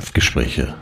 Napfgespräche.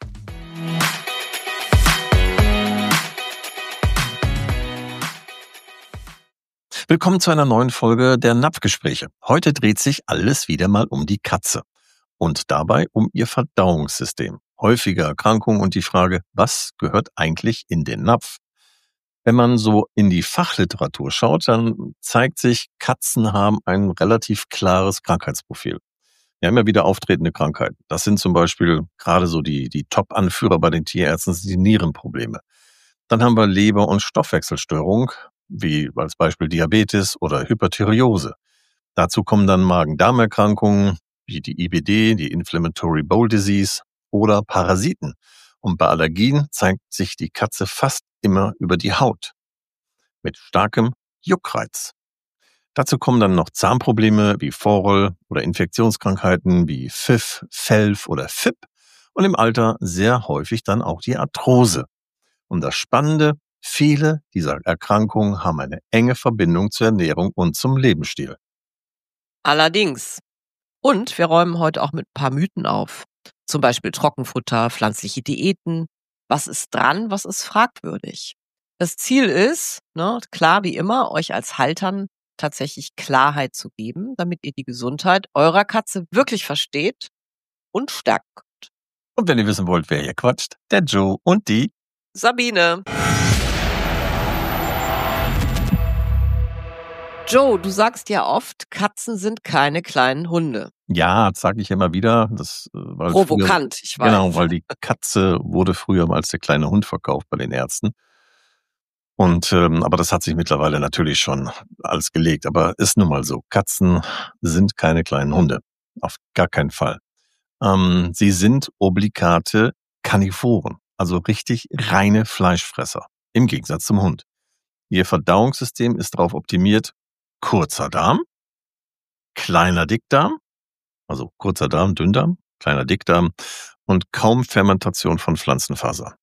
Willkommen zu einer neuen Folge der Napfgespräche. Heute dreht sich alles wieder mal um die Katze und dabei um ihr Verdauungssystem. Häufige Erkrankungen und die Frage, was gehört eigentlich in den Napf? Wenn man so in die Fachliteratur schaut, dann zeigt sich, Katzen haben ein relativ klares Krankheitsprofil. Wir haben ja wieder auftretende Krankheiten. Das sind zum Beispiel gerade so die Top-Anführer bei den Tierärzten, sind die Nierenprobleme. Dann haben wir Leber- und Stoffwechselstörung, wie als Beispiel Diabetes oder Hyperthyreose. Dazu kommen dann Magen-Darm-Erkrankungen, wie die IBD, die Inflammatory Bowel Disease oder Parasiten. Und bei Allergien zeigt sich die Katze fast immer über die Haut mit starkem Juckreiz. Dazu kommen dann noch Zahnprobleme wie Vorroll oder Infektionskrankheiten wie FIF, FELV oder FIP und im Alter sehr häufig dann auch die Arthrose. Und das Spannende, viele dieser Erkrankungen haben eine enge Verbindung zur Ernährung und zum Lebensstil. Allerdings. Und wir räumen heute auch mit ein paar Mythen auf. Zum Beispiel Trockenfutter, pflanzliche Diäten. Was ist dran, was ist fragwürdig? Das Ziel ist, klar wie immer, euch als Haltern tatsächlich Klarheit zu geben, damit ihr die Gesundheit eurer Katze wirklich versteht und stärken könnt. Und wenn ihr wissen wollt, wer hier quatscht, der Joe und die Sabine. Joe, du sagst ja oft, Katzen sind keine kleinen Hunde. Ja, das sage ich immer wieder. Provokant, ich weiß. Genau, weil die Katze wurde früher mal als der kleine Hund verkauft bei den Ärzten. Und aber das hat sich mittlerweile natürlich schon alles gelegt. Aber ist nun mal so, Katzen sind keine kleinen Hunde. Auf gar keinen Fall. Sie sind obligate Karnivoren, also richtig reine Fleischfresser, im Gegensatz zum Hund. Ihr Verdauungssystem ist darauf optimiert, kurzer Darm, kleiner Dickdarm, also kurzer Darm, Dünndarm, kleiner Dickdarm und kaum Fermentation von Pflanzenfaser.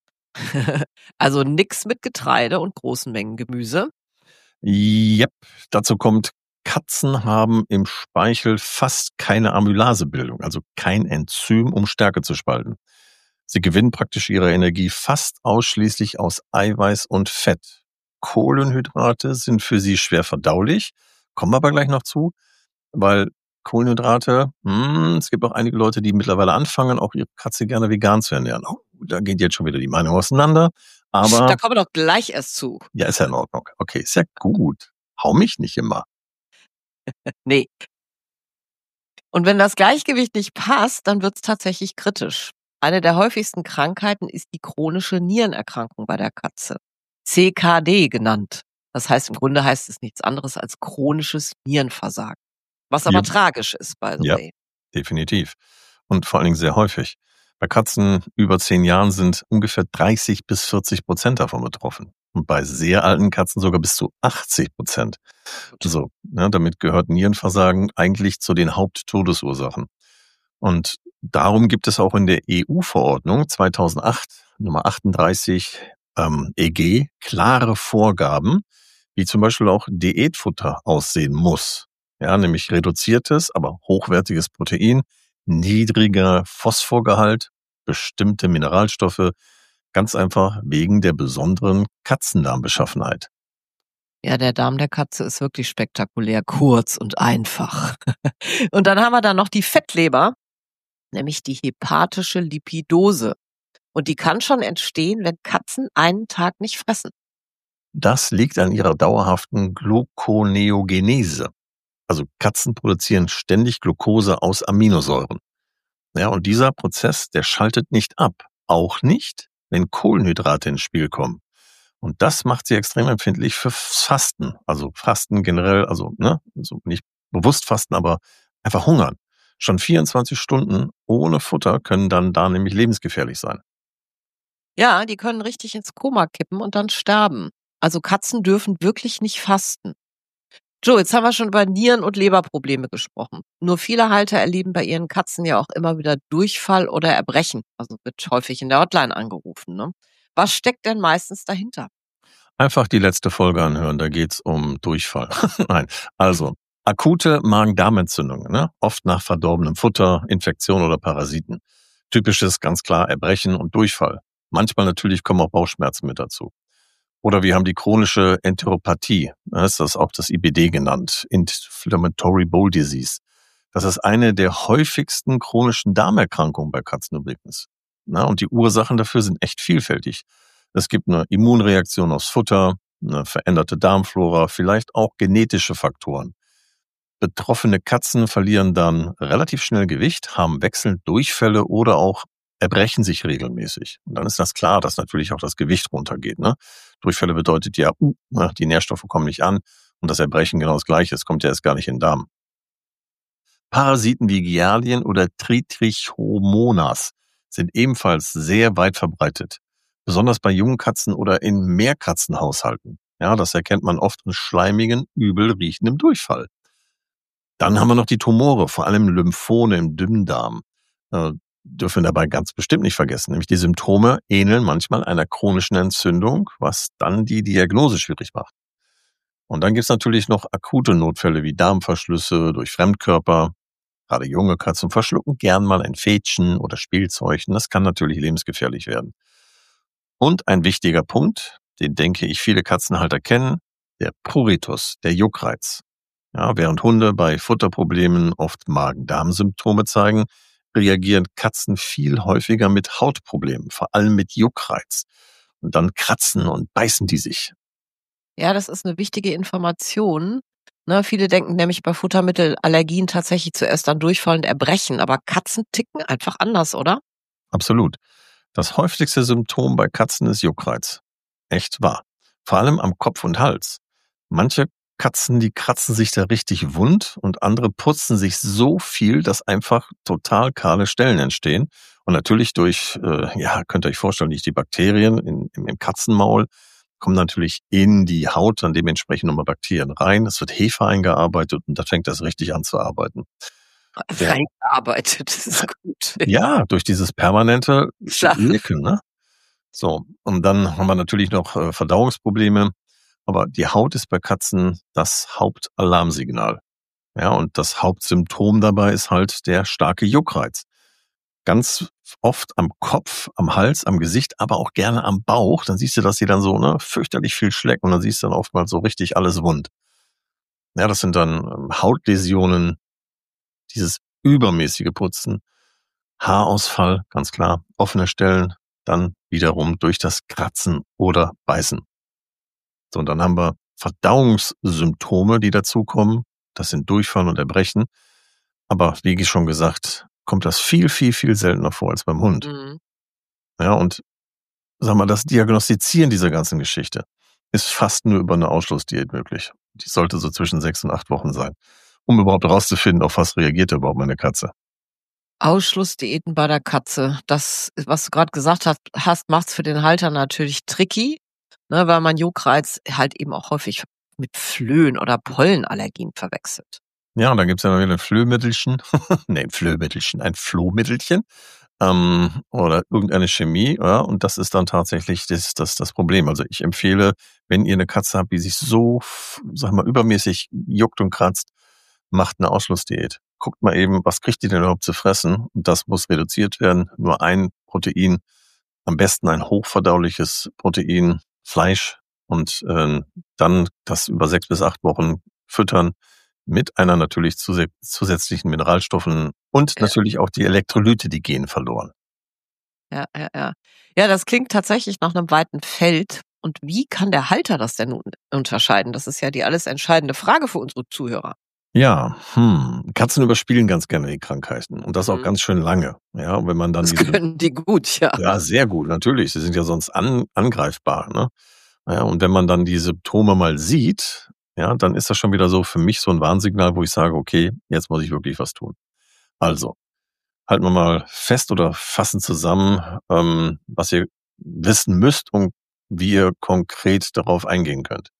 Also nix mit Getreide und großen Mengen Gemüse. Yep, dazu kommt, Katzen haben im Speichel fast keine Amylasebildung, also kein Enzym, um Stärke zu spalten. Sie gewinnen praktisch ihre Energie fast ausschließlich aus Eiweiß und Fett. Kohlenhydrate sind für sie schwer verdaulich, kommen wir aber gleich noch zu, weil Kohlenhydrate, es gibt auch einige Leute, die mittlerweile anfangen, auch ihre Katze gerne vegan zu ernähren. Oh, da geht jetzt schon wieder die Meinung auseinander. Aber da kommen wir doch gleich erst zu. Ja, ist ja in Ordnung. Okay, ist ja gut. Hau mich nicht immer. Nee. Und wenn das Gleichgewicht nicht passt, dann wird es tatsächlich kritisch. Eine der häufigsten Krankheiten ist die chronische Nierenerkrankung bei der Katze. CKD genannt. Das heißt, im Grunde heißt es nichts anderes als chronisches Nierenversagen. Was aber tragisch ist, by the way. Definitiv. Und vor allen Dingen sehr häufig. Bei Katzen über 10 Jahren sind ungefähr 30-40% davon betroffen. Und bei sehr alten Katzen sogar bis zu 80%. Also, damit gehört Nierenversagen eigentlich zu den Haupttodesursachen. Und darum gibt es auch in der EU-Verordnung 2008, Nummer 38, EG, klare Vorgaben, wie zum Beispiel auch Diätfutter aussehen muss. Ja, nämlich reduziertes, aber hochwertiges Protein, niedriger Phosphorgehalt, bestimmte Mineralstoffe, ganz einfach wegen der besonderen Katzendarmbeschaffenheit. Ja, der Darm der Katze ist wirklich spektakulär, kurz und einfach. Und dann haben wir da noch die Fettleber, nämlich die hepatische Lipidose. Und die kann schon entstehen, wenn Katzen einen Tag nicht fressen. Das liegt an ihrer dauerhaften Gluconeogenese. Also Katzen produzieren ständig Glucose aus Aminosäuren. Ja, und dieser Prozess, der schaltet nicht ab. Auch nicht, wenn Kohlenhydrate ins Spiel kommen. Und das macht sie extrem empfindlich für Fasten. Also Fasten generell, also nicht bewusst fasten, aber einfach hungern. Schon 24 Stunden ohne Futter können dann da nämlich lebensgefährlich sein. Ja, die können richtig ins Koma kippen und dann sterben. Also Katzen dürfen wirklich nicht fasten. Joe, jetzt haben wir schon über Nieren- und Leberprobleme gesprochen. Nur viele Halter erleben bei ihren Katzen ja auch immer wieder Durchfall oder Erbrechen. Also wird häufig in der Hotline angerufen. Ne? Was steckt denn meistens dahinter? Einfach die letzte Folge anhören, da geht's um Durchfall. Nein, also akute Magen-Darm-Entzündungen, oft nach verdorbenem Futter, Infektion oder Parasiten. Typisch ist ganz klar Erbrechen und Durchfall. Manchmal natürlich kommen auch Bauchschmerzen mit dazu. Oder wir haben die chronische Enteropathie, das ist auch das IBD genannt, Inflammatory Bowel Disease. Das ist eine der häufigsten chronischen Darmerkrankungen bei Katzen übrigens. Und die Ursachen dafür sind echt vielfältig. Es gibt eine Immunreaktion aufs Futter, eine veränderte Darmflora, vielleicht auch genetische Faktoren. Betroffene Katzen verlieren dann relativ schnell Gewicht, haben wechselnd Durchfälle oder auch erbrechen sich regelmäßig. Und dann ist das klar, dass natürlich auch das Gewicht runtergeht. Durchfälle bedeutet ja, die Nährstoffe kommen nicht an und das Erbrechen genau das Gleiche. Es kommt ja erst gar nicht in den Darm. Parasiten wie Giardien oder Tritrichomonas sind ebenfalls sehr weit verbreitet. Besonders bei jungen Katzen oder in Mehrkatzenhaushalten. Ja, das erkennt man oft in schleimigen, übel riechendem Durchfall. Dann haben wir noch die Tumore, vor allem Lymphome im Dünndarm. Dürfen wir dabei ganz bestimmt nicht vergessen. Nämlich die Symptome ähneln manchmal einer chronischen Entzündung, was dann die Diagnose schwierig macht. Und dann gibt's natürlich noch akute Notfälle wie Darmverschlüsse durch Fremdkörper. Gerade junge Katzen verschlucken gern mal ein Fädchen oder Spielzeug. Das kann natürlich lebensgefährlich werden. Und ein wichtiger Punkt, den denke ich viele Katzenhalter kennen, der Pruritus, der Juckreiz. Ja, während Hunde bei Futterproblemen oft Magen-Darm-Symptome zeigen, reagieren Katzen viel häufiger mit Hautproblemen, vor allem mit Juckreiz. Und dann kratzen und beißen die sich. Ja, das ist eine wichtige Information. Ne, viele denken nämlich bei Futtermittelallergien tatsächlich zuerst an Durchfall und Erbrechen, aber Katzen ticken einfach anders, oder? Absolut. Das häufigste Symptom bei Katzen ist Juckreiz. Echt wahr. Vor allem am Kopf und Hals. Manche Katzen, die kratzen sich da richtig wund und andere putzen sich so viel, dass einfach total kahle Stellen entstehen. Und natürlich durch, könnt ihr euch vorstellen, durch die Bakterien im Katzenmaul kommen natürlich in die Haut dann dementsprechend nochmal Bakterien rein. Es wird Hefe eingearbeitet und da fängt das richtig an zu arbeiten. Ja. Eingearbeitet, das ist gut. Ja, durch dieses permanente Klar. Lecken, ne? So, und dann haben wir natürlich noch Verdauungsprobleme. Aber die Haut ist bei Katzen das Hauptalarmsignal. Ja, und das Hauptsymptom dabei ist halt der starke Juckreiz. Ganz oft am Kopf, am Hals, am Gesicht, aber auch gerne am Bauch. Dann siehst du, dass sie dann so fürchterlich viel schlecken und dann siehst du dann oftmals so richtig alles wund. Ja, das sind dann Hautläsionen, dieses übermäßige Putzen, Haarausfall, ganz klar, offene Stellen, dann wiederum durch das Kratzen oder Beißen. So, und dann haben wir Verdauungssymptome, die dazukommen. Das sind Durchfall und Erbrechen. Aber wie schon gesagt, kommt das viel, viel, viel seltener vor als beim Hund. Mhm. Ja, und sagen wir, das Diagnostizieren dieser ganzen Geschichte ist fast nur über eine Ausschlussdiät möglich. Die sollte so zwischen 6 und 8 Wochen sein, um überhaupt herauszufinden, auf was reagiert überhaupt meine Katze. Ausschlussdiäten bei der Katze. Das, was du gerade gesagt hast, macht's für den Halter natürlich tricky, ne, weil man Juckreiz halt eben auch häufig mit Flöhen oder Pollenallergien verwechselt. Ja, und dann gibt's ja noch wieder ein Flöhmittelchen. Ein Flohmittelchen. Oder irgendeine Chemie, ja, und das ist dann tatsächlich das Problem. Also ich empfehle, wenn ihr eine Katze habt, die sich so, sag mal, übermäßig juckt und kratzt, macht eine Ausschlussdiät. Guckt mal eben, was kriegt die denn überhaupt zu fressen? Und das muss reduziert werden. Nur ein Protein, am besten ein hochverdauliches Protein, Fleisch und dann das über 6 bis 8 Wochen füttern mit einer natürlich zusätzlichen Mineralstoffen und Ja. natürlich auch die Elektrolyte, die gehen verloren. Ja. Ja, das klingt tatsächlich nach einem weiten Feld. Und wie kann der Halter das denn nun unterscheiden? Das ist ja die alles entscheidende Frage für unsere Zuhörer. Ja, Katzen überspielen ganz gerne die Krankheiten und das auch Mhm. ganz schön lange. Ja, und wenn man dann Das können die gut, ja. ja, sehr gut, natürlich. Sie sind ja sonst angreifbar, ne? Ja, und wenn man dann die Symptome mal sieht, ja, dann ist das schon wieder so für mich so ein Warnsignal, wo ich sage, okay, jetzt muss ich wirklich was tun. Also, halten wir mal fest oder fassen zusammen, was ihr wissen müsst und wie ihr konkret darauf eingehen könnt.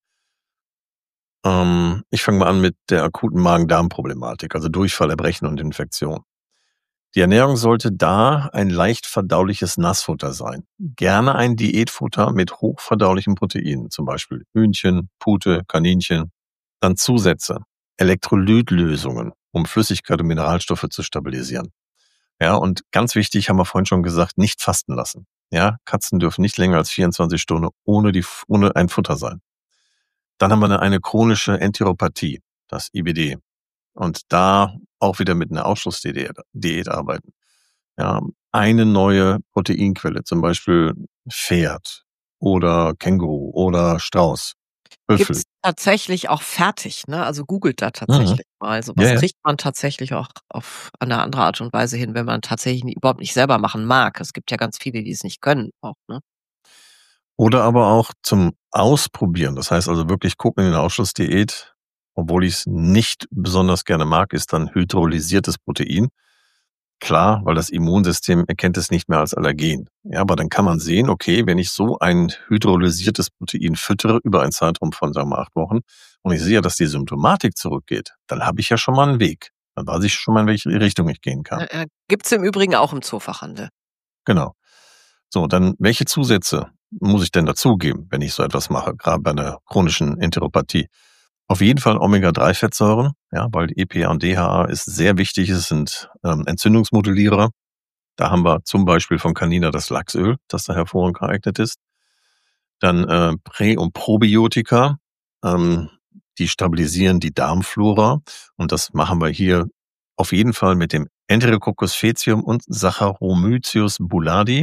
Ich fange mal an mit der akuten Magen-Darm-Problematik, also Durchfall, Erbrechen und Infektion. Die Ernährung sollte da ein leicht verdauliches Nassfutter sein. Gerne ein Diätfutter mit hochverdaulichen Proteinen, zum Beispiel Hühnchen, Pute, Kaninchen. Dann Zusätze, Elektrolytlösungen, um Flüssigkeit und Mineralstoffe zu stabilisieren. Ja, und ganz wichtig, haben wir vorhin schon gesagt, nicht fasten lassen. Ja, Katzen dürfen nicht länger als 24 Stunden ohne ein Futter sein. Dann haben wir eine chronische Enteropathie, das IBD. Und da auch wieder mit einer Ausschlussdiät arbeiten. Ja, eine neue Proteinquelle, zum Beispiel Pferd oder Känguru oder Strauß, Büffel. Gibt's tatsächlich auch fertig, ne? Also googelt da Mhm. tatsächlich mal. So Ja, was ja. kriegt man tatsächlich auch auf eine andere Art und Weise hin, wenn man tatsächlich überhaupt nicht selber machen mag. Es gibt ja ganz viele, die es nicht können auch, ne? Oder aber auch zum Ausprobieren. Das heißt also wirklich gucken in der Ausschlussdiät, obwohl ich es nicht besonders gerne mag, ist dann hydrolysiertes Protein. Klar, weil das Immunsystem erkennt es nicht mehr als Allergen. Ja, aber dann kann man sehen, okay, wenn ich so ein hydrolysiertes Protein füttere über einen Zeitraum von, sagen wir, 8 Wochen und ich sehe, dass die Symptomatik zurückgeht, dann habe ich ja schon mal einen Weg. Dann weiß ich schon mal, in welche Richtung ich gehen kann. Gibt's im Übrigen auch im Zoofachhandel. Genau. So, dann welche Zusätze muss ich denn dazugeben, wenn ich so etwas mache, gerade bei einer chronischen Enteropathie? Auf jeden Fall Omega-3-Fettsäuren, ja, weil EPA und DHA ist sehr wichtig. Es sind Entzündungsmodellierer. Da haben wir zum Beispiel von Canina das Lachsöl, das da hervorragend geeignet ist. Dann Prä- und Probiotika, die stabilisieren die Darmflora. Und das machen wir hier auf jeden Fall mit dem Enterococcus faecium und Saccharomyces boulardii.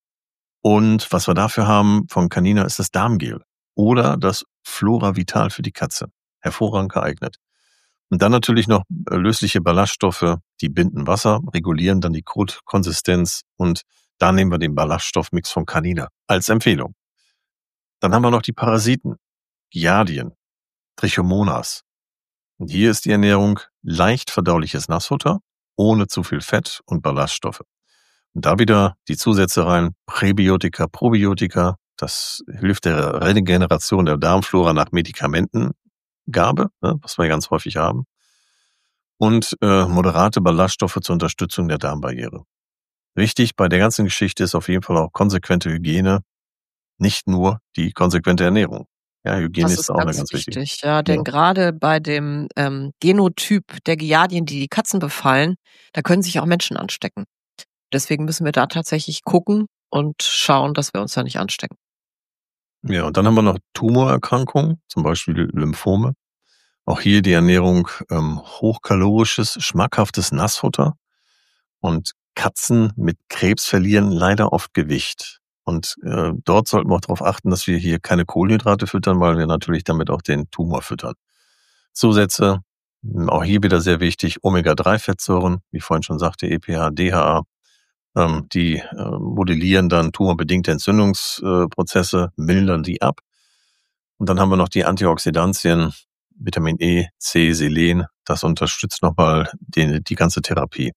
Und was wir dafür haben von Canina ist das Darmgel oder das Flora Vital für die Katze. Hervorragend geeignet. Und dann natürlich noch lösliche Ballaststoffe, die binden Wasser, regulieren dann die Kotkonsistenz und da nehmen wir den Ballaststoffmix von Canina als Empfehlung. Dann haben wir noch die Parasiten, Giardien, Trichomonas. Und hier ist die Ernährung leicht verdauliches Nassfutter, ohne zu viel Fett und Ballaststoffe. Und da wieder die Zusätze rein, Präbiotika, Probiotika, das hilft der Regeneration der Darmflora nach Medikamentengabe, was wir ganz häufig haben. Und moderate Ballaststoffe zur Unterstützung der Darmbarriere. Wichtig bei der ganzen Geschichte ist auf jeden Fall auch konsequente Hygiene, nicht nur die konsequente Ernährung. Ja, Hygiene Das ist ist auch eine ganz ganz wichtige. wichtig, ja, Ja. denn gerade bei dem Genotyp der Giardien, die die Katzen befallen, da können sich auch Menschen anstecken. Deswegen müssen wir da tatsächlich gucken und schauen, dass wir uns da nicht anstecken. Ja, und dann haben wir noch Tumorerkrankungen, zum Beispiel Lymphome. Auch hier die Ernährung hochkalorisches, schmackhaftes Nassfutter. Und Katzen mit Krebs verlieren leider oft Gewicht. Und dort sollten wir auch darauf achten, dass wir hier keine Kohlenhydrate füttern, weil wir natürlich damit auch den Tumor füttern. Zusätze, auch hier wieder sehr wichtig, Omega-3-Fettsäuren, wie ich vorhin schon sagte, EPA, DHA. Die modellieren dann tumorbedingte Entzündungsprozesse, mildern die ab. Und dann haben wir noch die Antioxidantien, Vitamin E, C, Selen. Das unterstützt nochmal die ganze Therapie.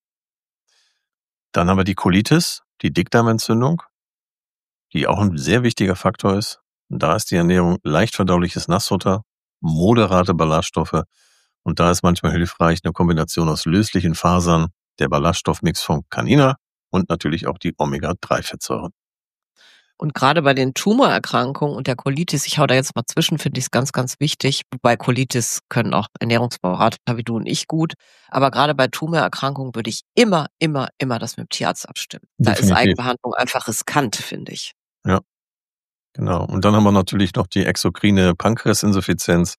Dann haben wir die Colitis, die Dickdarmentzündung, die auch ein sehr wichtiger Faktor ist. Und da ist die Ernährung leicht verdauliches Nassfutter, moderate Ballaststoffe. Und da ist manchmal hilfreich eine Kombination aus löslichen Fasern, der Ballaststoffmix von Canina und natürlich auch die Omega-3-Fettsäuren. Und gerade bei den Tumorerkrankungen und der Colitis, ich hau da jetzt mal zwischen, finde ich es ganz, ganz wichtig. Bei Colitis können auch Ernährungsberater wie du und ich gut. Aber gerade bei Tumorerkrankungen würde ich immer das mit dem Tierarzt abstimmen. Da ist Definitiv. Eigenbehandlung einfach riskant, finde ich. Ja, genau. Und dann haben wir natürlich noch die exokrine Pankreasinsuffizienz,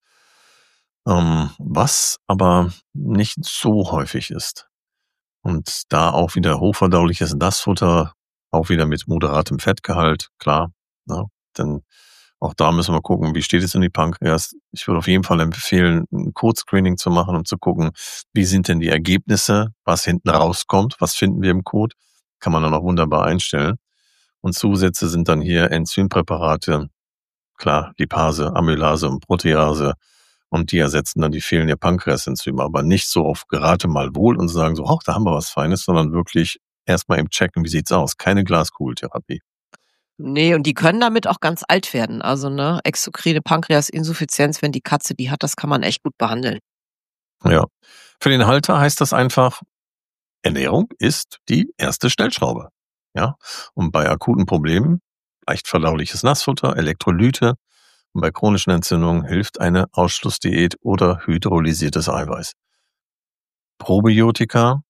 was aber nicht so häufig ist. Und da auch wieder hochverdauliches Nassfutter, auch wieder mit moderatem Fettgehalt, klar. Ne? Denn auch da müssen wir gucken, wie steht es in die Pankreas. Ich würde auf jeden Fall empfehlen, ein Code-Screening zu machen, um zu gucken, wie sind denn die Ergebnisse, was hinten rauskommt, was finden wir im Code, kann man dann auch wunderbar einstellen. Und Zusätze sind dann hier Enzympräparate, klar, Lipase, Amylase und Protease. Und die ersetzen dann die fehlende Pankreasenzyme, aber nicht so auf gerate mal wohl und sagen so, da haben wir was Feines, sondern wirklich erstmal eben checken, wie sieht's aus? Keine Glaskugeltherapie. Nee, und die können damit auch ganz alt werden. Also, ne, exokrine Pankreasinsuffizienz, wenn die Katze die hat, das kann man echt gut behandeln. Ja. Für den Halter heißt das einfach, Ernährung ist die erste Stellschraube. Ja. Und bei akuten Problemen, leicht verdauliches Nassfutter, Elektrolyte, und bei chronischen Entzündungen hilft eine Ausschlussdiät oder hydrolysiertes Eiweiß. Probiotika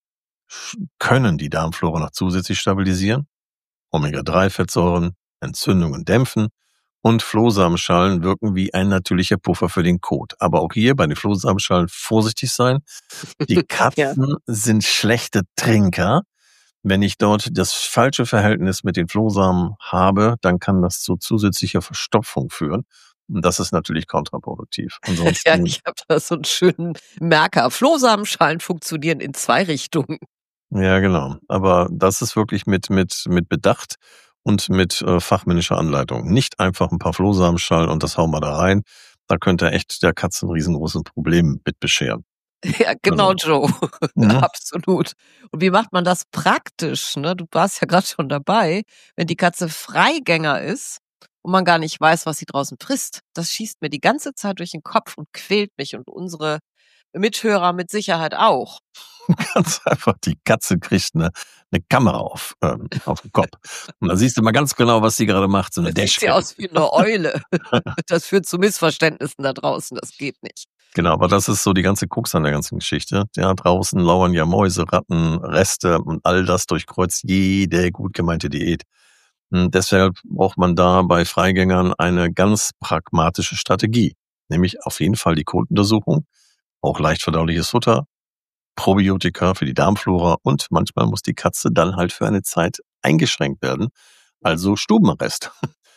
können die Darmflora noch zusätzlich stabilisieren, Omega-3-Fettsäuren, Entzündungen dämpfen und Flohsamenschalen wirken wie ein natürlicher Puffer für den Kot. Aber auch hier bei den Flohsamenschalen vorsichtig sein. Die Katzen sind schlechte Trinker. Wenn ich dort das falsche Verhältnis mit den Flohsamen habe, dann kann das zu zusätzlicher Verstopfung führen. Und das ist natürlich kontraproduktiv. Ja, ich habe da so einen schönen Merker. Flohsamenschalen funktionieren in 2 Richtungen. Ja, genau. Aber das ist wirklich mit Bedacht und mit fachmännischer Anleitung. Nicht einfach ein paar Flohsamenschalen und das hauen wir da rein. Da könnte echt der Katze ein riesengroßes Problem mit bescheren. Ja, genau, Joe. Absolut. Und wie macht man das praktisch? Ne? Du warst ja gerade schon dabei. Wenn die Katze Freigänger ist und man gar nicht weiß, was sie draußen frisst, das schießt mir die ganze Zeit durch den Kopf und quält mich und unsere Mithörer mit Sicherheit auch. Ganz einfach, die Katze kriegt eine Kamera auf den Kopf. Und da siehst du mal ganz genau, was sie gerade macht. So eine Das sieht sie aus wie eine Eule. Das führt zu Missverständnissen da draußen. Das geht nicht. Genau, aber das ist so die ganze Krux an der ganzen Geschichte. Ja, draußen lauern ja Mäuse, Ratten, Reste und all das durchkreuzt jede gut gemeinte Diät. Und deshalb braucht man da bei Freigängern eine ganz pragmatische Strategie. Nämlich auf jeden Fall die Kotuntersuchung, auch leicht verdauliches Futter, Probiotika für die Darmflora und manchmal muss die Katze dann halt für eine Zeit eingeschränkt werden. Also Stubenarrest.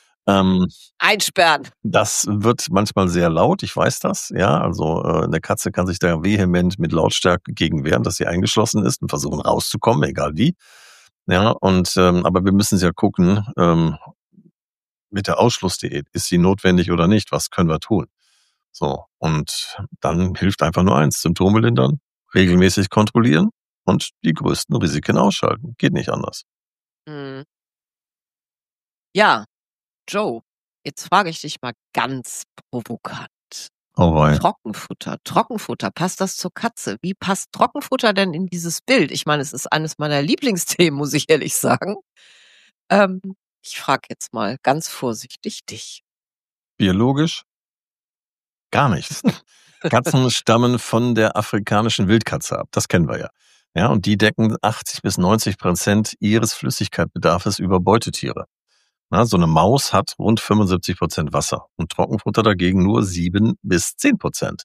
Einsperren. Das wird manchmal sehr laut, ich weiß das, ja. Also eine Katze kann sich da vehement mit Lautstärke gegen wehren, dass sie eingeschlossen ist und versuchen rauszukommen, egal wie. Ja, und aber wir müssen ja gucken, mit der Ausschlussdiät, ist sie notwendig oder nicht? Was können wir tun? So, und dann hilft einfach nur eins, Symptome lindern, regelmäßig kontrollieren und die größten Risiken ausschalten. Geht nicht anders. Mhm. Ja, Joe, jetzt frage ich dich mal ganz provokant. Oh wei. Trockenfutter, passt das zur Katze? Wie passt Trockenfutter denn in dieses Bild? Ich meine, es ist eines meiner Lieblingsthemen, muss ich ehrlich sagen. Ich frage jetzt mal ganz vorsichtig dich. Biologisch gar nichts. Katzen stammen von der afrikanischen Wildkatze ab. Das kennen wir ja. Ja, und die decken 80-90% ihres Flüssigkeitsbedarfs über Beutetiere. Na, so eine Maus hat rund 75% Wasser und Trockenfutter dagegen nur 7-10%.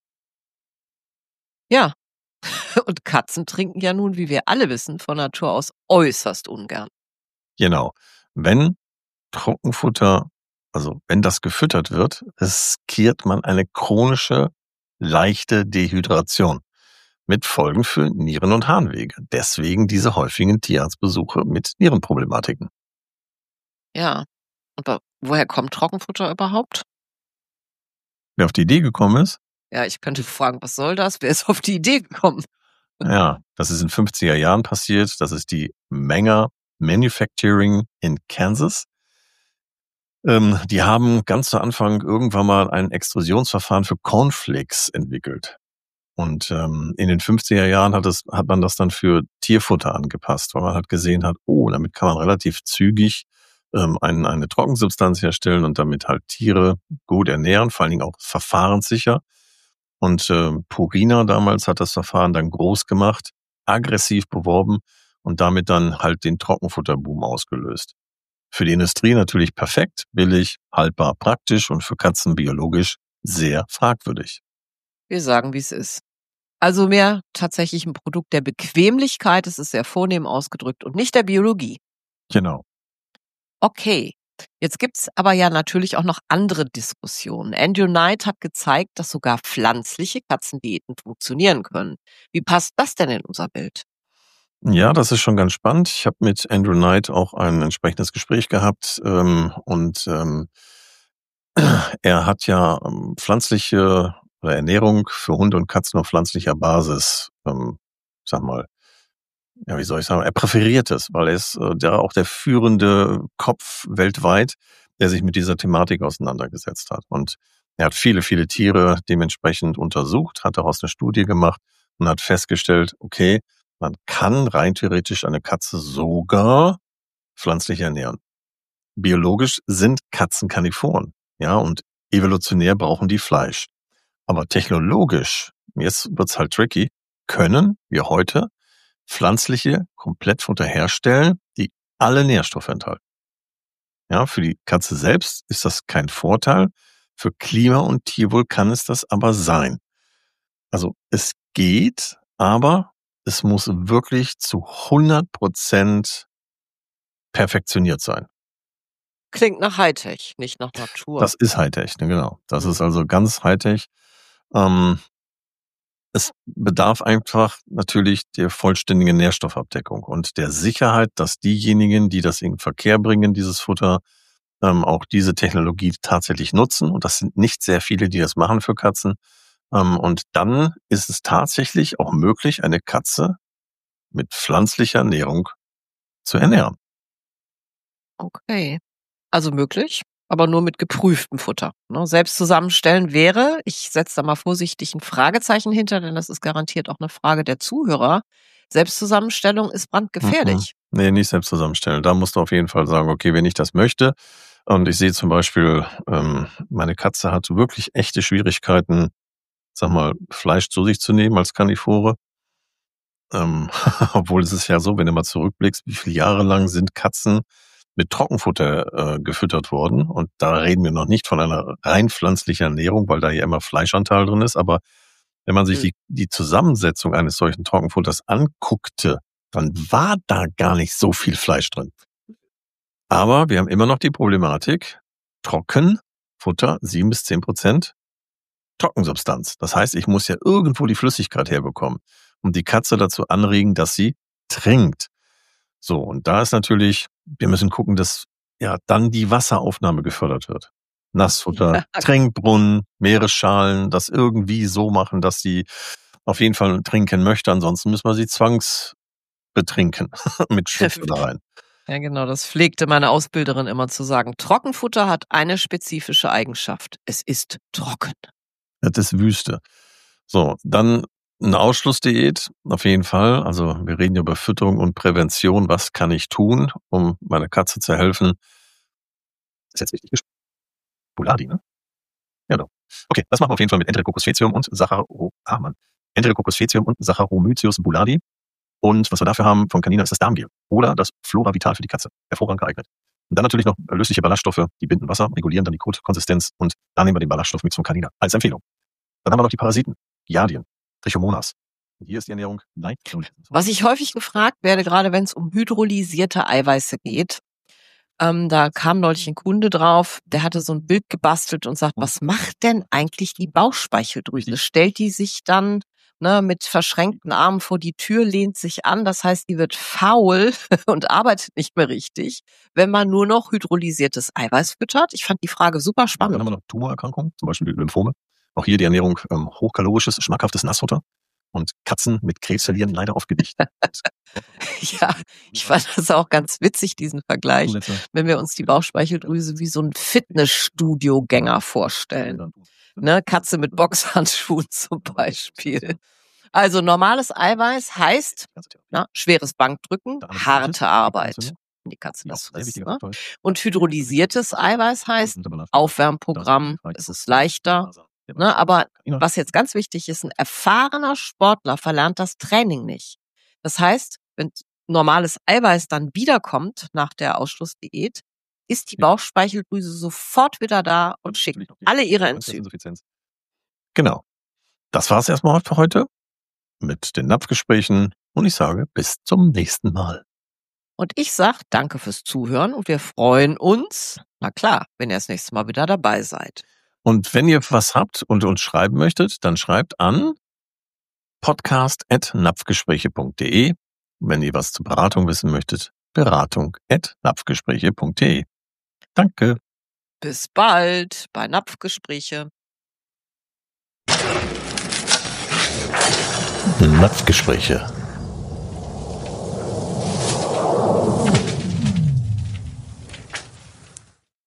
Ja, und Katzen trinken ja nun, wie wir alle wissen, von Natur aus äußerst ungern. Genau. Wenn Trockenfutter, also wenn das gefüttert wird, riskiert man eine chronische, leichte Dehydration mit Folgen für Nieren- und Harnwege. Deswegen diese häufigen Tierarztbesuche mit Nierenproblematiken. Ja, aber woher kommt Trockenfutter überhaupt? Wer auf die Idee gekommen ist, Ja, ich könnte fragen, was soll das? Wer ist auf die Idee gekommen? ja, das ist in 50er Jahren passiert. Das ist die Menger Manufacturing in Kansas. Die haben ganz zu Anfang irgendwann mal ein Extrusionsverfahren für Cornflakes entwickelt. Und in den 50er Jahren hat man das dann für Tierfutter angepasst, weil man halt gesehen hat, oh, damit kann man relativ zügig eine Trockensubstanz herstellen und damit halt Tiere gut ernähren, vor allen Dingen auch verfahrenssicher. Und Purina damals hat das Verfahren dann groß gemacht, aggressiv beworben und damit dann halt den Trockenfutterboom ausgelöst. Für die Industrie natürlich perfekt, billig, haltbar, praktisch und für Katzen biologisch sehr fragwürdig. Wir sagen, wie es ist. Also mehr tatsächlich ein Produkt der Bequemlichkeit, es ist sehr vornehm ausgedrückt und nicht der Biologie. Genau. Okay, jetzt gibt's aber ja natürlich auch noch andere Diskussionen. Andrew Knight hat gezeigt, dass sogar pflanzliche Katzendiäten funktionieren können. Wie passt das denn in unser Bild? Ja, das ist schon ganz spannend. Ich habe mit Andrew Knight auch ein entsprechendes Gespräch gehabt und er hat ja pflanzliche oder Ernährung für Hunde und Katzen auf pflanzlicher Basis, sag mal, ja, wie soll ich sagen, er präferiert es, weil er ist auch der führende Kopf weltweit, der sich mit dieser Thematik auseinandergesetzt hat. Und er hat viele, viele Tiere dementsprechend untersucht, hat daraus eine Studie gemacht und hat festgestellt, okay, man kann rein theoretisch eine Katze sogar pflanzlich ernähren. Biologisch sind Katzen Karnivoren, ja, und evolutionär brauchen die Fleisch. Aber technologisch, jetzt wird's halt tricky, können wir heute pflanzliche Komplettfutter herstellen, die alle Nährstoffe enthalten. Ja, für die Katze selbst ist das kein Vorteil. Für Klima und Tierwohl kann es das aber sein. Also es geht, aber es muss wirklich zu 100% perfektioniert sein. Klingt nach Hightech, nicht nach Natur. Das ist Hightech, ne, genau. Das ist also ganz Hightech. Es bedarf einfach natürlich der vollständigen Nährstoffabdeckung und der Sicherheit, dass diejenigen, die das in Verkehr bringen, dieses Futter, auch diese Technologie tatsächlich nutzen. Und das sind nicht sehr viele, die das machen für Katzen. Und dann ist es tatsächlich auch möglich, eine Katze mit pflanzlicher Ernährung zu ernähren. Okay. Also möglich, aber nur mit geprüftem Futter. Ne? Selbst zusammenstellen wäre, ich setze da mal vorsichtig ein Fragezeichen hinter, denn das ist garantiert auch eine Frage der Zuhörer. Selbstzusammenstellung ist brandgefährlich. Nee, nicht selbst zusammenstellen. Da musst du auf jeden Fall sagen, okay, wenn ich das möchte, und ich sehe zum Beispiel, meine Katze hat wirklich echte Schwierigkeiten, sag mal, Fleisch zu sich zu nehmen als Karnivore. Obwohl es ist ja so, wenn du mal zurückblickst, wie viele Jahre lang sind Katzen mit Trockenfutter gefüttert worden. Und da reden wir noch nicht von einer rein pflanzlichen Ernährung, weil da ja immer Fleischanteil drin ist. Aber wenn man sich die Zusammensetzung eines solchen Trockenfutters anguckte, dann war da gar nicht so viel Fleisch drin. Aber wir haben immer noch die Problematik, Trockenfutter, 7-10% Trockensubstanz. Das heißt, ich muss ja irgendwo die Flüssigkeit herbekommen und die Katze dazu anregen, dass sie trinkt. So, und da ist natürlich, wir müssen gucken, dass ja dann die Wasseraufnahme gefördert wird. Nassfutter, Trinkbrunnen, Meeresschalen, das irgendwie so machen, dass sie auf jeden Fall trinken möchte. Ansonsten müssen wir sie zwangsbetrinken mit Schutz da rein. Ja, genau, das pflegte meine Ausbilderin immer zu sagen. Trockenfutter hat eine spezifische Eigenschaft. Es ist trocken. Das ist Wüste. So, dann eine Ausschlussdiät, auf jeden Fall. Also wir reden ja über Fütterung und Prävention. Was kann ich tun, um meiner Katze zu helfen? Das ist jetzt richtig gesprochen. Buladi, ne? Ja, doch. Okay, das machen wir auf jeden Fall mit Enterococcus faecium und Enterococcus faecium und Saccharomyces boulardii. Und was wir dafür haben von Canina ist das Darmgel oder das Flora Vital für die Katze. Hervorragend geeignet. Und dann natürlich noch lösliche Ballaststoffe, die binden Wasser, regulieren dann die Kotkonsistenz und da nehmen wir den Ballaststoffmix von Canina als Empfehlung. Dann haben wir noch die Parasiten, Giardien, Trichomonas. Und hier ist die Ernährung leicht. Was ich häufig gefragt werde, gerade wenn es um hydrolysierte Eiweiße geht, da kam neulich ein Kunde drauf, der hatte so ein Bild gebastelt und sagt, was macht denn eigentlich die Bauchspeicheldrüse? Stellt die sich dann mit verschränkten Armen vor die Tür, lehnt sich an, das heißt, die wird faul und arbeitet nicht mehr richtig, wenn man nur noch hydrolysiertes Eiweiß füttert? Ich fand die Frage super spannend. Dann haben wir noch Tumorerkrankungen, zum Beispiel die Lymphome. Auch hier die Ernährung hochkalorisches, schmackhaftes Nassfutter. Und Katzen mit Krebs verlieren leider oft Gewicht. Ja, ich fand das auch ganz witzig, diesen Vergleich, wenn wir uns die Bauchspeicheldrüse wie so ein Fitnessstudio-Gänger vorstellen. Ne, Katze mit Boxhandschuhen zum Beispiel. Also normales Eiweiß heißt schweres Bankdrücken, harte Arbeit. Wenn die Katze das frisst. Ne? Und hydrolysiertes Eiweiß heißt Aufwärmprogramm, es ist leichter. Ne? Aber was jetzt ganz wichtig ist, ein erfahrener Sportler verlernt das Training nicht. Das heißt, wenn normales Eiweiß dann wiederkommt nach der Ausschlussdiät, ist die Bauchspeicheldrüse sofort wieder da und schickt alle ihre Enzyme. Genau. Das war's erstmal für heute mit den Napfgesprächen und ich sage bis zum nächsten Mal. Und ich sage danke fürs Zuhören und wir freuen uns, na klar, wenn ihr das nächste Mal wieder dabei seid. Und wenn ihr was habt und uns schreiben möchtet, dann schreibt an podcast@napfgespräche.de. Wenn ihr was zur Beratung wissen möchtet, beratung@napfgespräche.de. Danke. Bis bald bei Napfgespräche. Napfgespräche.